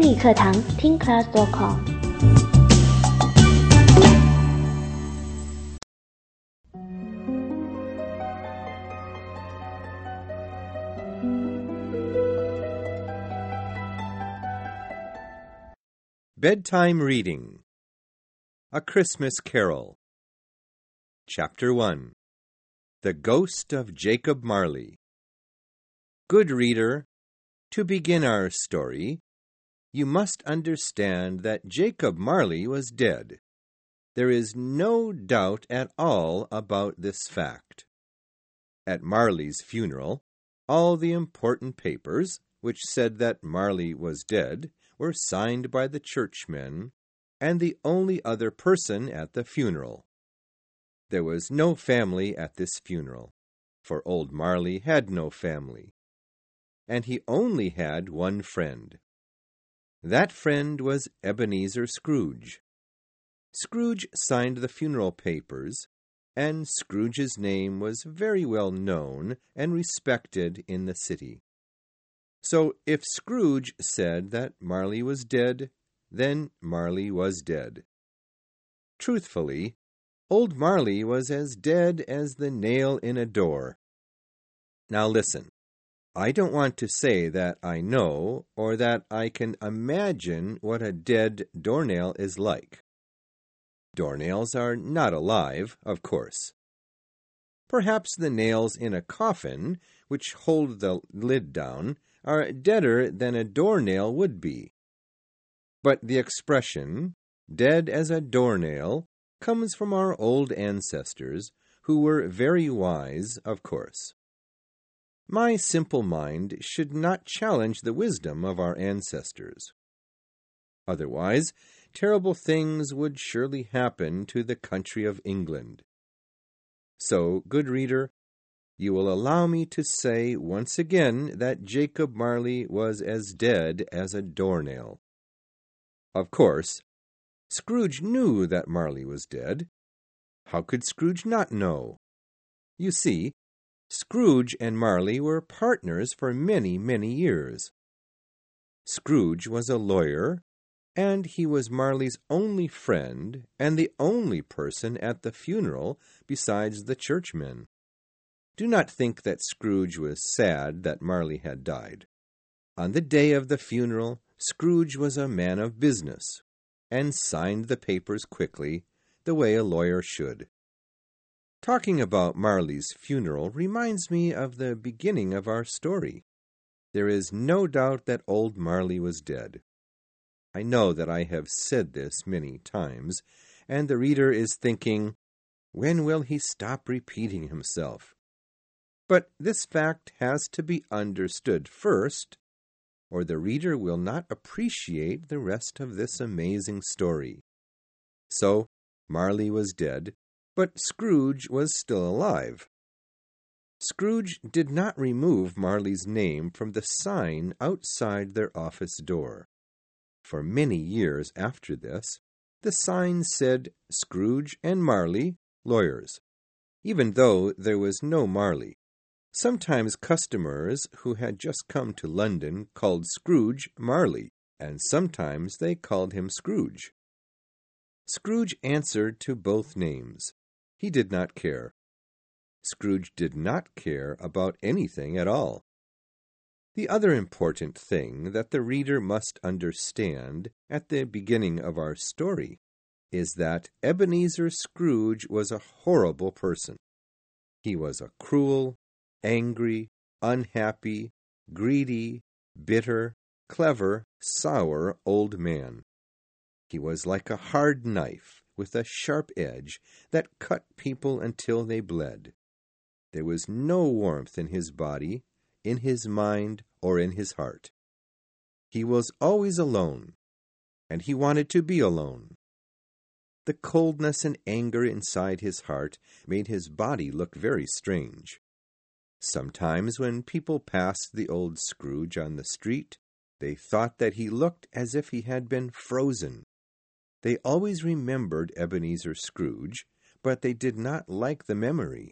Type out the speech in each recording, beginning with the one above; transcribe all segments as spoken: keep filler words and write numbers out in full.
英语课堂 听 class dot com。 Bedtime Reading. A Christmas Carol. Chapter one. The Ghost of Jacob Marley. Good reader, to begin our story, you must understand that Jacob Marley was dead. There is no doubt at all about this fact. At Marley's funeral, all the important papers, which said that Marley was dead, were signed by the churchmen, and the only other person at the funeral. There was no family at this funeral, for old Marley had no family, and he only had one friend. That friend was Ebenezer Scrooge. Scrooge signed the funeral papers, and Scrooge's name was very well known and respected in the city. So if Scrooge said that Marley was dead, then Marley was dead. Truthfully, old Marley was as dead as the nail in a door. Now listen, I don't want to say that I know or that I can imagine what a dead doornail is like. Doornails are not alive, of course. Perhaps the nails in a coffin, which hold the lid down, are deader than a doornail would be. But the expression, dead as a doornail, comes from our old ancestors, who were very wise, of course. My simple mind should not challenge the wisdom of our ancestors. Otherwise, terrible things would surely happen to the country of England. So, good reader, you will allow me to say once again that Jacob Marley was as dead as a doornail. Of course, Scrooge knew that Marley was dead. How could Scrooge not know? You see, Scrooge and Marley were partners for many, many years. Scrooge was a lawyer, and he was Marley's only friend and the only person at the funeral besides the churchmen. Do not think that Scrooge was sad that Marley had died. On the day of the funeral, Scrooge was a man of business, and signed the papers quickly, the way a lawyer should. Talking about Marley's funeral reminds me of the beginning of our story. There is no doubt that old Marley was dead. I know that I have said this many times, and the reader is thinking, when will he stop repeating himself? But this fact has to be understood first, or the reader will not appreciate the rest of this amazing story. So, Marley was dead, but Scrooge was still alive. Scrooge did not remove Marley's name from the sign outside their office door. For many years after this, the sign said Scrooge and Marley, lawyers, even though there was no Marley. Sometimes customers who had just come to London called Scrooge Marley, and sometimes they called him Scrooge. Scrooge answered to both names. He did not care. Scrooge did not care about anything at all. The other important thing that the reader must understand at the beginning of our story is that Ebenezer Scrooge was a horrible person. He was a cruel, angry, unhappy, greedy, bitter, clever, sour old man. He was like a hard knife with a sharp edge that cut people until they bled. There was no warmth in his body, in his mind, or in his heart. He was always alone, and he wanted to be alone. The coldness and anger inside his heart made his body look very strange. Sometimes when people passed the old Scrooge on the street, they thought that he looked as if he had been frozen. They always remembered Ebenezer Scrooge, but they did not like the memory.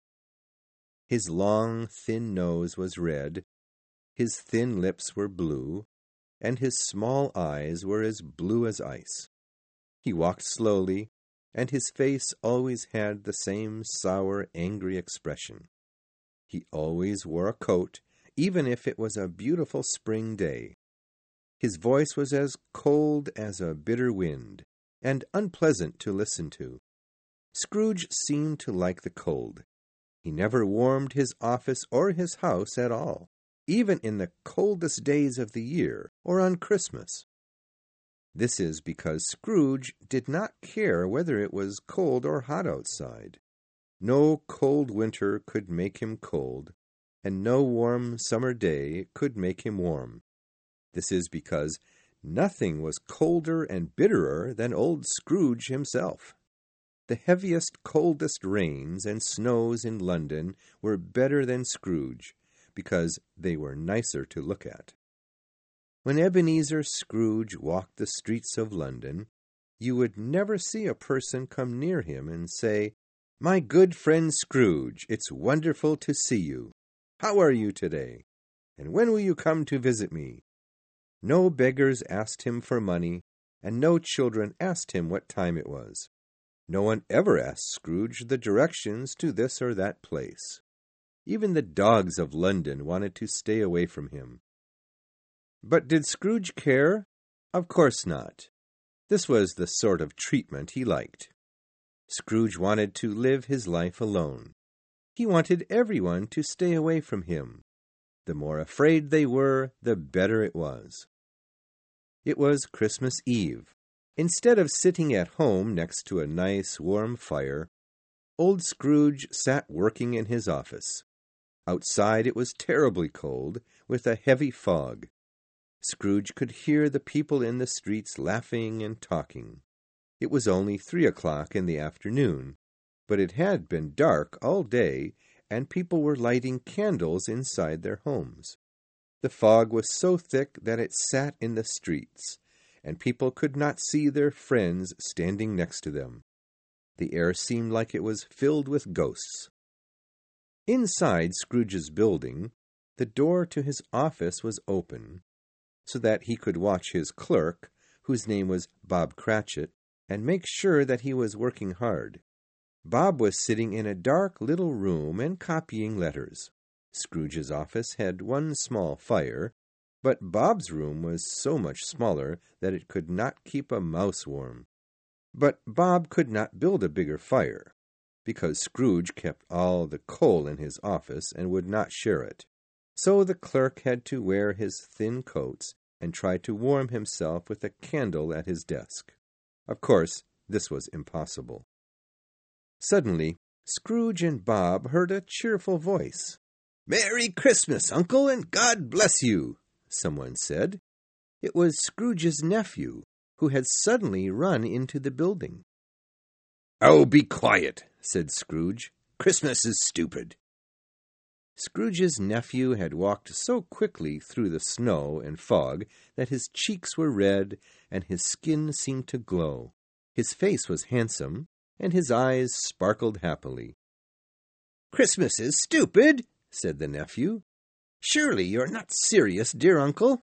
His long, thin nose was red, his thin lips were blue, and his small eyes were as blue as ice. He walked slowly, and his face always had the same sour, angry expression. He always wore a coat, even if it was a beautiful spring day. His voice was as cold as a bitter wind, and unpleasant to listen to. Scrooge seemed to like the cold. He never warmed his office or his house at all, even in the coldest days of the year or on Christmas. This is because Scrooge did not care whether it was cold or hot outside. No cold winter could make him cold, and no warm summer day could make him warm. This is because nothing was colder and bitterer than old Scrooge himself. The heaviest, coldest rains and snows in London were better than Scrooge, because they were nicer to look at. When Ebenezer Scrooge walked the streets of London, you would never see a person come near him and say, "My good friend Scrooge, it's wonderful to see you. How are you today? And when will you come to visit me?" No beggars asked him for money, and no children asked him what time it was. No one ever asked Scrooge the directions to this or that place. Even the dogs of London wanted to stay away from him. But did Scrooge care? Of course not. This was the sort of treatment he liked. Scrooge wanted to live his life alone. He wanted everyone to stay away from him. The more afraid they were, the better it was. It was Christmas Eve. Instead of sitting at home next to a nice warm fire, old Scrooge sat working in his office. Outside it was terribly cold, with a heavy fog. Scrooge could hear the people in the streets laughing and talking. It was only three o'clock in the afternoon, but it had been dark all day, and people were lighting candles inside their homes. The fog was so thick that it sat in the streets, and people could not see their friends standing next to them. The air seemed like it was filled with ghosts. Inside Scrooge's building, the door to his office was open, so that he could watch his clerk, whose name was Bob Cratchit, and make sure that he was working hard. Bob was sitting in a dark little room and copying letters. Scrooge's office had one small fire, but Bob's room was so much smaller that it could not keep a mouse warm. But Bob could not build a bigger fire, because Scrooge kept all the coal in his office and would not share it. So the clerk had to wear his thin coats and try to warm himself with a candle at his desk. Of course, this was impossible. Suddenly, Scrooge and Bob heard a cheerful voice. "Merry Christmas, Uncle, and God bless you," someone said. It was Scrooge's nephew, who had suddenly run into the building. "Oh, be quiet," said Scrooge. "Christmas is stupid." Scrooge's nephew had walked so quickly through the snow and fog that his cheeks were red and his skin seemed to glow. His face was handsome, and his eyes sparkled happily. "Christmas is stupid," said the nephew. "Surely you're not serious, dear uncle."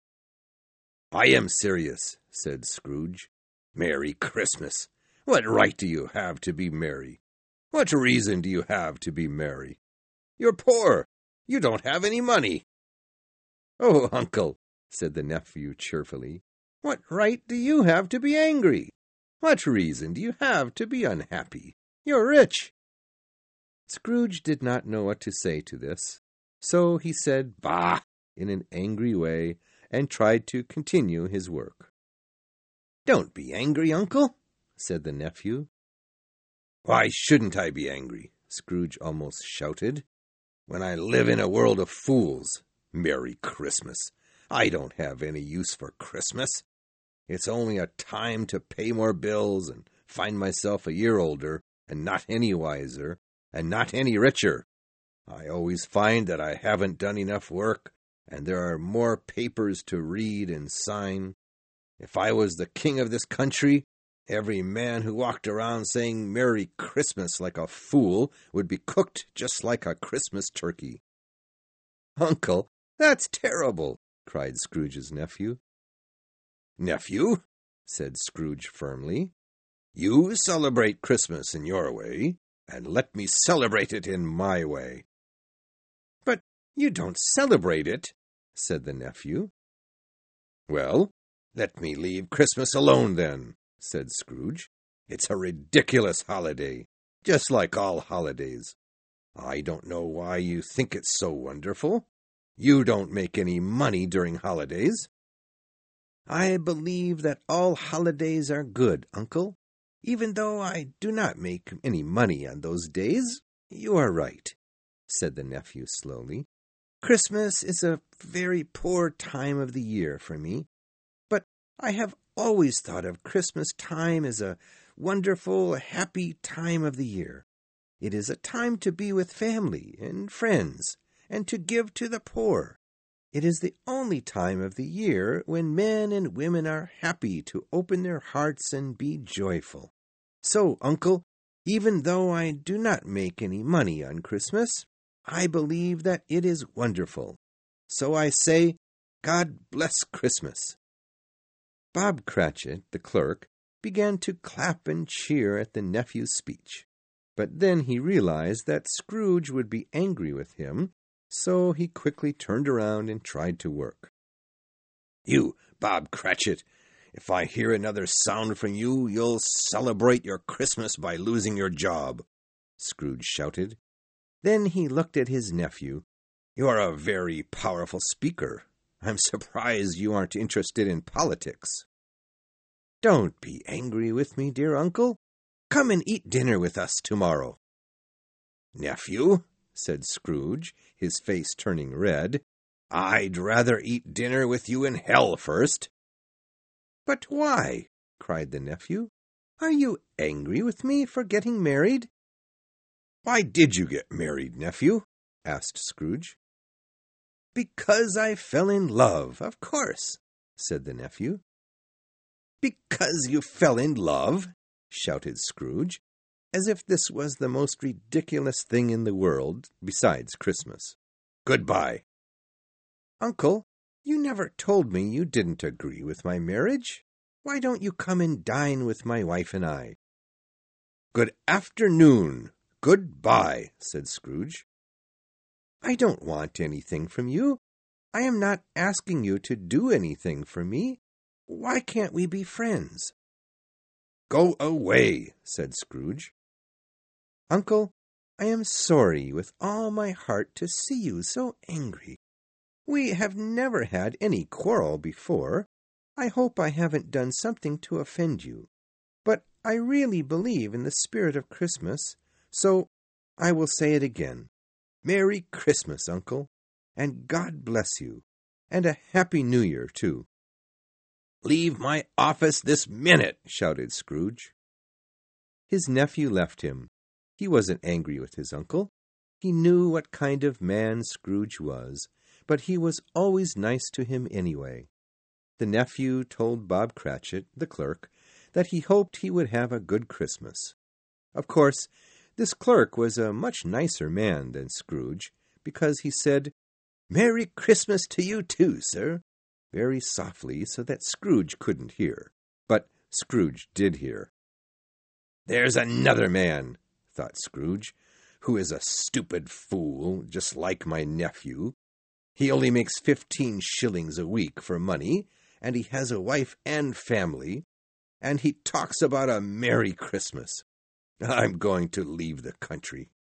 "I am serious," said Scrooge. "Merry Christmas! What right do you have to be merry? What reason do you have to be merry? You're poor. You don't have any money." "Oh, uncle," said the nephew cheerfully, "what right do you have to be angry? What reason do you have to be unhappy? You're rich." Scrooge did not know what to say to this, so he said "Bah!" in an angry way and tried to continue his work. "Don't be angry, uncle," said the nephew. "Why shouldn't I be angry?" Scrooge almost shouted. "When I live in a world of fools. Merry Christmas! I don't have any use for Christmas. It's only a time to pay more bills and find myself a year older and not any wiser and not any richer. I always find that I haven't done enough work, and there are more papers to read and sign. If I was the king of this country, every man who walked around saying Merry Christmas like a fool would be cooked just like a Christmas turkey." "Uncle, that's terrible," cried Scrooge's nephew. "Nephew," said Scrooge firmly, "you celebrate Christmas in your way, and let me celebrate it in my way." "But you don't celebrate it," said the nephew. "Well, let me leave Christmas alone, then," said Scrooge. "It's a ridiculous holiday, just like all holidays. I don't know why you think it's so wonderful. You don't make any money during holidays." "I believe that all holidays are good, uncle. Even though I do not make any money on those days, you are right," said the nephew slowly. "Christmas is a very poor time of the year for me, but I have always thought of Christmas time as a wonderful, happy time of the year. It is a time to be with family and friends, and to give to the poor. It is the only time of the year when men and women are happy to open their hearts and be joyful. So, uncle, even though I do not make any money on Christmas, I believe that it is wonderful. So I say, God bless Christmas." Bob Cratchit, the clerk, began to clap and cheer at the nephew's speech. But then he realized that Scrooge would be angry with him, so he quickly turned around and tried to work. "You, Bob Cratchit, if I hear another sound from you, you'll celebrate your Christmas by losing your job," Scrooge shouted. Then he looked at his nephew. "You're a very powerful speaker. I'm surprised you aren't interested in politics." "Don't be angry with me, dear uncle. Come and eat dinner with us tomorrow." "Nephew," said Scrooge, his face turning red, "I'd rather eat dinner with you in hell first." "But why?" cried the nephew. "Are you angry with me for getting married?" "Why did you get married, nephew?" asked Scrooge. "Because I fell in love, of course," said the nephew. "Because you fell in love?" shouted Scrooge, as if this was the most ridiculous thing in the world, besides Christmas. "Goodbye." "Uncle, you never told me you didn't agree with my marriage. Why don't you come and dine with my wife and I?" "Good afternoon. Goodbye," said Scrooge. "I don't want anything from you. I am not asking you to do anything for me. Why can't we be friends?" "Go away," said Scrooge. "Uncle, I am sorry with all my heart to see you so angry. We have never had any quarrel before. I hope I haven't done something to offend you. But I really believe in the spirit of Christmas, so I will say it again. Merry Christmas, Uncle, and God bless you, and a Happy New Year, too." "Leave my office this minute," shouted Scrooge. His nephew left him. He wasn't angry with his uncle. He knew what kind of man Scrooge was, but he was always nice to him anyway. The nephew told Bob Cratchit, the clerk, that he hoped he would have a good Christmas. Of course, this clerk was a much nicer man than Scrooge, because he said, "Merry Christmas to you too, sir," very softly so that Scrooge couldn't hear. But Scrooge did hear. "There's another man," thought Scrooge, "who is a stupid fool, just like my nephew. He only makes fifteen shillings a week for money, and he has a wife and family, and he talks about a Merry Christmas. I'm going to leave the country."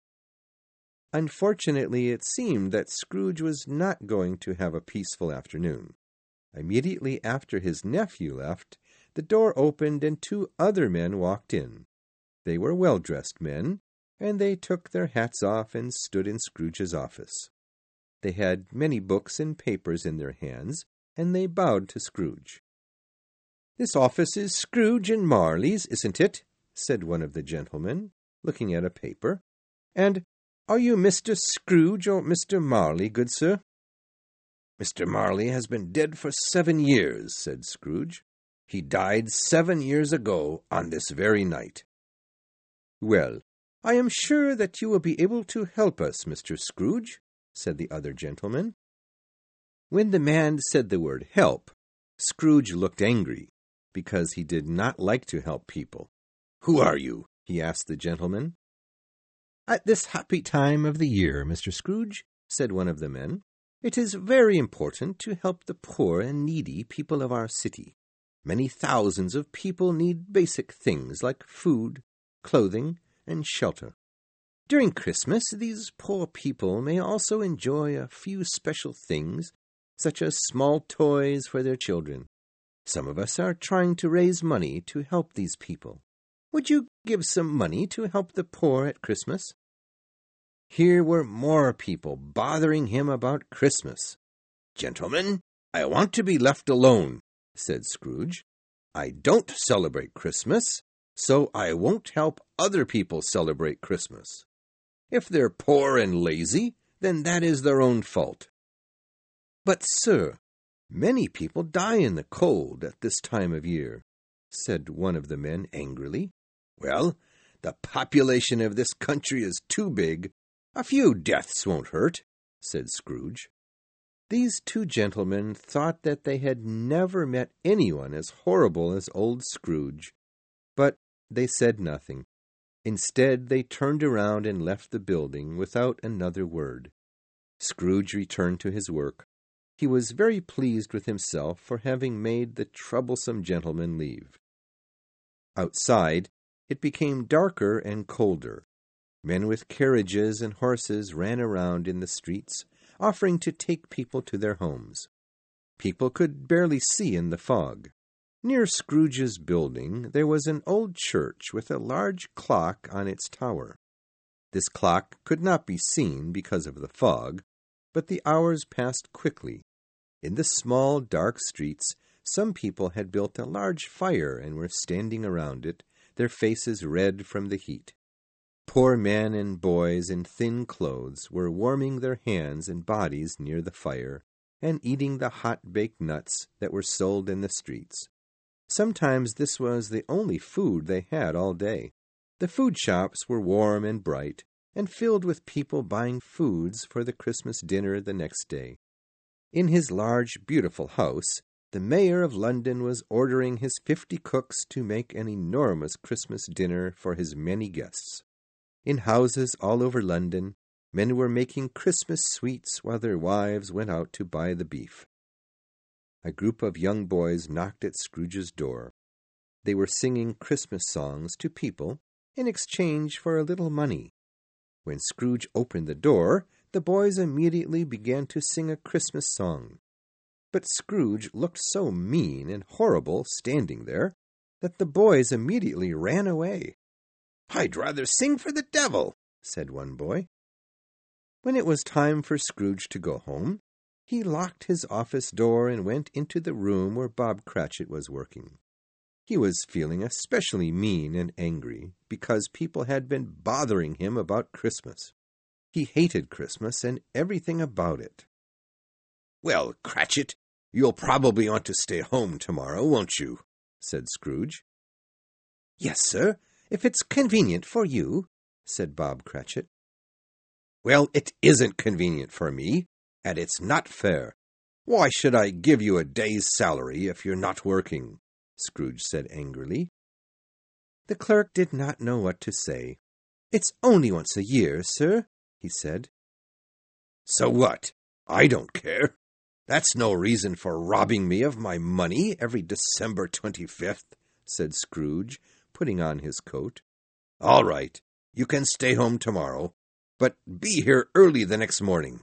Unfortunately, it seemed that Scrooge was not going to have a peaceful afternoon. Immediately after his nephew left, the door opened and two other men walked in. They were well-dressed men, and they took their hats off and stood in Scrooge's office. They had many books and papers in their hands, and they bowed to Scrooge. "This office is Scrooge and Marley's, isn't it?" said one of the gentlemen, looking at a paper. "And are you Mister Scrooge or Mister Marley, good sir?" "Mister Marley has been dead for seven years," said Scrooge. "He died seven years ago on this very night." "Well, I am sure that you will be able to help us, Mister Scrooge," said the other gentleman. When the man said the word help, Scrooge looked angry, because he did not like to help people. "Who are you?" he asked the gentleman. "At this happy time of the year, Mister Scrooge," said one of the men, "it is very important to help the poor and needy people of our city. Many thousands of people need basic things like food, clothing, and shelter. During Christmas, these poor people may also enjoy a few special things, such as small toys for their children. Some of us are trying to raise money to help these people. Would you give some money to help the poor at Christmas?" Here were more people bothering him about Christmas. "Gentlemen, I want to be left alone," said Scrooge. "I don't celebrate Christmas, so I won't help other people celebrate Christmas. If they're poor and lazy, then that is their own fault." "But, sir, many people die in the cold at this time of year," said one of the men angrily. "Well, the population of this country is too big. A few deaths won't hurt," said Scrooge. These two gentlemen thought that they had never met anyone as horrible as old Scrooge, but they said nothing. Instead, they turned around and left the building without another word. Scrooge returned to his work. He was very pleased with himself for having made the troublesome gentleman leave. Outside, it became darker and colder. Men with carriages and horses ran around in the streets, offering to take people to their homes. People could barely see in the fog. Near Scrooge's building there was an old church with a large clock on its tower. This clock could not be seen because of the fog, but the hours passed quickly. In the small, dark streets, some people had built a large fire and were standing around it, their faces red from the heat. Poor men and boys in thin clothes were warming their hands and bodies near the fire and eating the hot-baked nuts that were sold in the streets. Sometimes this was the only food they had all day. The food shops were warm and bright and filled with people buying foods for the Christmas dinner the next day. In his large, beautiful house, the mayor of London was ordering his fifty cooks to make an enormous Christmas dinner for his many guests. In houses all over London, men were making Christmas sweets while their wives went out to buy the beef. A group of young boys knocked at Scrooge's door. They were singing Christmas songs to people in exchange for a little money. When Scrooge opened the door, the boys immediately began to sing a Christmas song. But Scrooge looked so mean and horrible standing there that the boys immediately ran away. "I'd rather sing for the devil," said one boy. When it was time for Scrooge to go home, he locked his office door and went into the room where Bob Cratchit was working. He was feeling especially mean and angry because people had been bothering him about Christmas. He hated Christmas and everything about it. "Well, Cratchit, you'll probably want to stay home tomorrow, won't you?" said Scrooge. "Yes, sir, if it's convenient for you," said Bob Cratchit. "Well, it isn't convenient for me, and it's not fair. Why should I give you a day's salary if you're not working?" Scrooge said angrily. The clerk did not know what to say. "It's only once a year, sir," he said. "So what? I don't care. That's no reason for robbing me of my money every December twenty-fifth, said Scrooge, putting on his coat. "All right, you can stay home tomorrow, but be here early the next morning."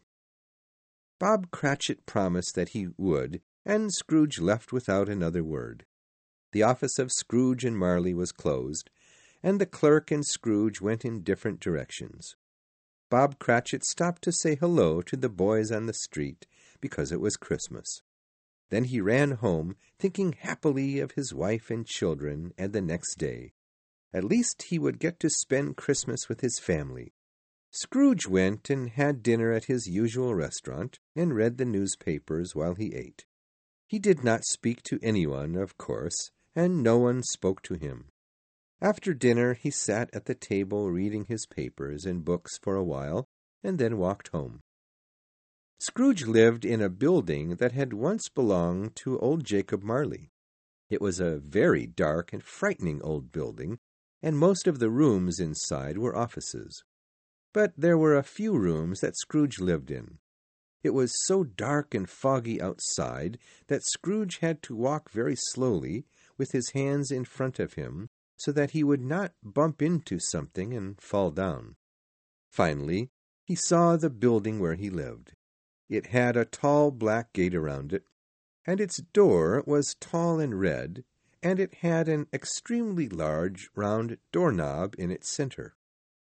Bob Cratchit promised that he would, and Scrooge left without another word. The office of Scrooge and Marley was closed, and the clerk and Scrooge went in different directions. Bob Cratchit stopped to say hello to the boys on the street, because it was Christmas. Then he ran home, thinking happily of his wife and children and the next day. At least he would get to spend Christmas with his family. Scrooge went and had dinner at his usual restaurant and read the newspapers while he ate. He did not speak to anyone, of course, and no one spoke to him. After dinner he sat at the table reading his papers and books for a while, and then walked home. Scrooge lived in a building that had once belonged to old Jacob Marley. It was a very dark and frightening old building, and most of the rooms inside were offices. But there were a few rooms that Scrooge lived in. It was so dark and foggy outside that Scrooge had to walk very slowly with his hands in front of him so that he would not bump into something and fall down. Finally, he saw the building where he lived. It had a tall black gate around it, and its door was tall and red, and it had an extremely large round doorknob in its center.